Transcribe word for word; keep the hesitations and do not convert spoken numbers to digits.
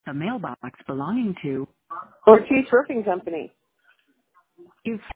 The mailbox belonging to Ortiz Roofing Company. is